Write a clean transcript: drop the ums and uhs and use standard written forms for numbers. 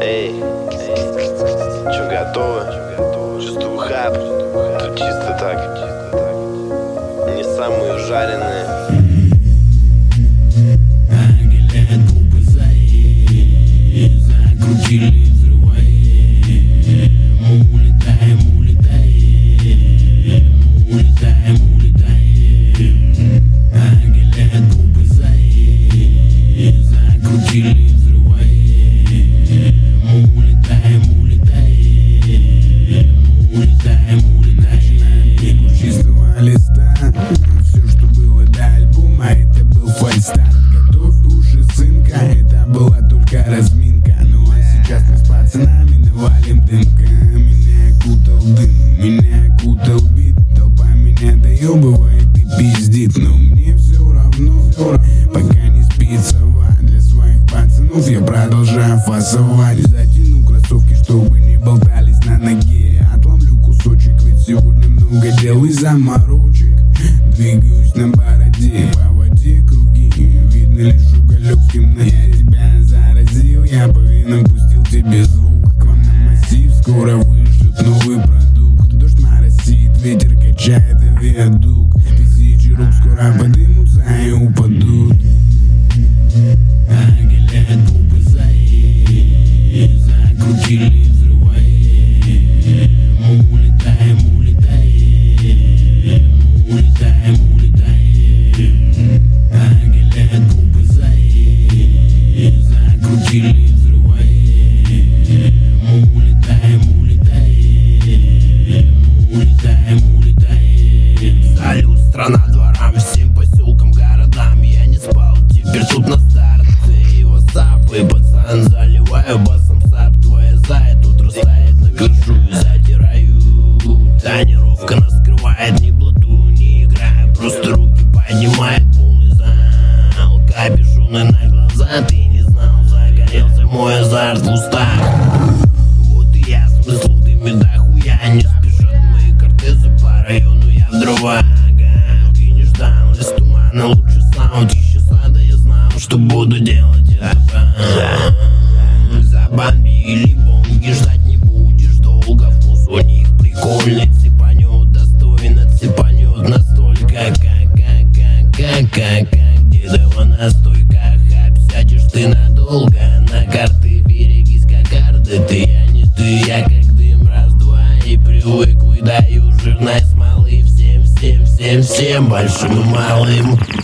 Эй, чё, готовы? Чувствую хайп, тут чисто так, не самые ужаренные. Ангелят губы закрутили, взрываем. Улетаем, улетаем, улетаем, улетаем. Ангелят губы закрутили, взрываем. Улетаем, улетаем, улетаем, улетаем. Чистого листа, все, что было до альбома, это был фальстарт. Готовь уши, сынка, это была только разминка. Ну а сейчас мы с пацанами навалим дымка. Меня окутал дым, меня окутал бит. Толпа меня доебывает и пиздит, но мне все равно, пока не спит сова. Для своих пацанов я продолжаю фасовать. Затяну кроссовки, чтобы не болтались на ноге. Отломлю кусочек, ведь сегодня много дел и заморочек. Двигаюсь на бороде, по воде круги. Видно лишь уголек в темноте. Я тебя заразил, я по венам пустил тебе звук. К вам на массив скоро вышлют новый продукт. Дождь моросит, ветер качает авиадук. Тысячи рук скоро подымутся и упадут. Ангелят губы закрутили, взрываем. Улетаем, улетаем, улетаем, улетаем. Ангелят губы закрутили, взрываем. Улетаем, улетаем, улетаем, улетаем. Салют, страна дворам, всем поселкам, городам. Я не спал, теперь тут на старт. Эй, васапы, пацан, заливаю басом сап. Твоя зая тут растает, накажу и затираю. Тонировка нас скрывает, не блатую, не играю. Просто руки поднимает полный зал. Капюшоны на глаза, ты не знал. Загорелся мой азарт в устах. Вот и я, смысл в дыме дохуя. Не спешат мои кортезы по району, я в дрова. Ты не ждал из тумана лучший саунд. Еще сада я знал, что буду делать это. Забомбили бомги, ждать не будешь долго. Вкус у них прикольный, цепанет достойно, цепанет настолько, как дедова настойка. Хайп, сядешь ты надолго, на карты берегись как карды. Ты, я не ты, я как дым, раз-два и привык. Выдаю жирной смолы всем большим и малым.